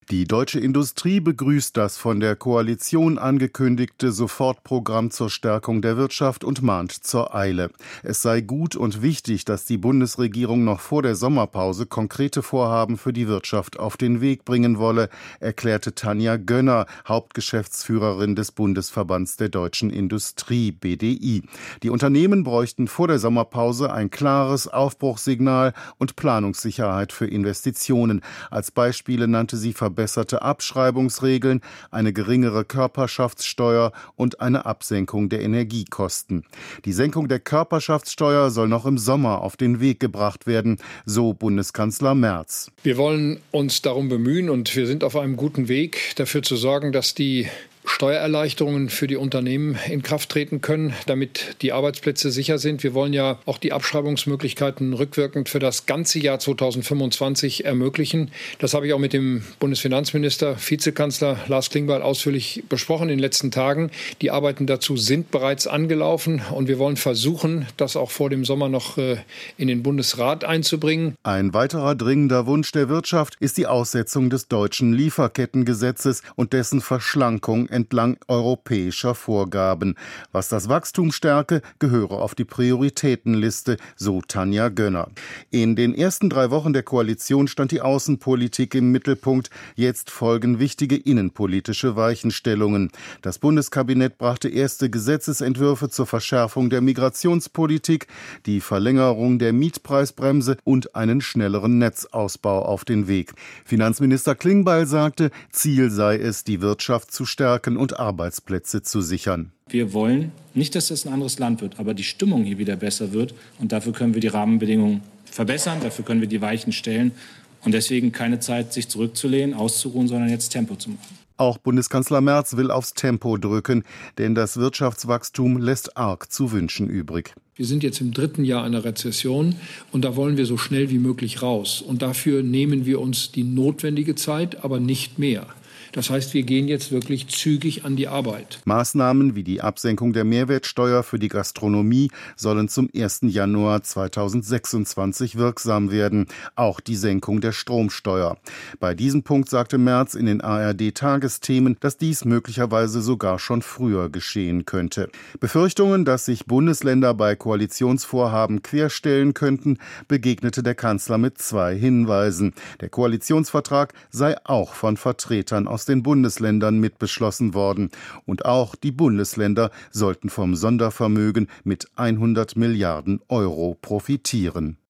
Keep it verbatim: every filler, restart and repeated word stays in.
Die deutsche Industrie begrüßt das von der Koalition angekündigte Sofortprogramm zur Stärkung der Wirtschaft und mahnt zur Eile. Es sei gut und wichtig, dass die Bundesregierung noch vor der Sommerpause konkrete Vorhaben für die Wirtschaft auf den Weg bringen wolle, erklärte Tanja Gönner, Hauptgeschäftsführerin des Bundesverbands der deutschen Industrie, B D I. Die Unternehmen bräuchten vor der Sommerpause ein klares Aufbruchssignal und Planungssicherheit für Investitionen. Als Beispiele nannte sie Verbesserungen Verbesserte Abschreibungsregeln, eine geringere Körperschaftssteuer und eine Absenkung der Energiekosten. Die Senkung der Körperschaftssteuer soll noch im Sommer auf den Weg gebracht werden, so Bundeskanzler Merz. Wir wollen uns darum bemühen und wir sind auf einem guten Weg, dafür zu sorgen, dass die Steuererleichterungen für die Unternehmen in Kraft treten können, damit die Arbeitsplätze sicher sind. Wir wollen ja auch die Abschreibungsmöglichkeiten rückwirkend für das ganze Jahr zweitausendfünfundzwanzig ermöglichen. Das habe ich auch mit dem Bundesfinanzminister, Vizekanzler Lars Klingbeil ausführlich besprochen in den letzten Tagen. Die Arbeiten dazu sind bereits angelaufen und wir wollen versuchen, das auch vor dem Sommer noch in den Bundesrat einzubringen. Ein weiterer dringender Wunsch der Wirtschaft ist die Aussetzung des deutschen Lieferkettengesetzes und dessen Verschlankung entlang europäischer Vorgaben. Was das Wachstum stärke, gehöre auf die Prioritätenliste, so Tanja Gönner. In den ersten drei Wochen der Koalition stand die Außenpolitik im Mittelpunkt. Jetzt folgen wichtige innenpolitische Weichenstellungen. Das Bundeskabinett brachte erste Gesetzesentwürfe zur Verschärfung der Migrationspolitik, die Verlängerung der Mietpreisbremse und einen schnelleren Netzausbau auf den Weg. Finanzminister Klingbeil sagte, Ziel sei es, die Wirtschaft zu stärken und Arbeitsplätze zu sichern. Wir wollen nicht, dass es ein anderes Land wird, aber die Stimmung hier wieder besser wird. Und dafür können wir die Rahmenbedingungen verbessern, dafür können wir die Weichen stellen. Und deswegen keine Zeit, sich zurückzulehnen, auszuruhen, sondern jetzt Tempo zu machen. Auch Bundeskanzler Merz will aufs Tempo drücken, denn das Wirtschaftswachstum lässt arg zu wünschen übrig. Wir sind jetzt im dritten Jahr einer Rezession und da wollen wir so schnell wie möglich raus. Und dafür nehmen wir uns die notwendige Zeit, aber nicht mehr. Das heißt, wir gehen jetzt wirklich zügig an die Arbeit. Maßnahmen wie die Absenkung der Mehrwertsteuer für die Gastronomie sollen zum ersten Januar zweitausendsechsundzwanzig wirksam werden. Auch die Senkung der Stromsteuer. Bei diesem Punkt sagte Merz in den A R D-Tagesthemen, dass dies möglicherweise sogar schon früher geschehen könnte. Befürchtungen, dass sich Bundesländer bei Koalitionsvorhaben querstellen könnten, begegnete der Kanzler mit zwei Hinweisen. Der Koalitionsvertrag sei auch von Vertretern aus aus den Bundesländern mitbeschlossen worden. Und auch die Bundesländer sollten vom Sondervermögen mit hundert Milliarden Euro profitieren.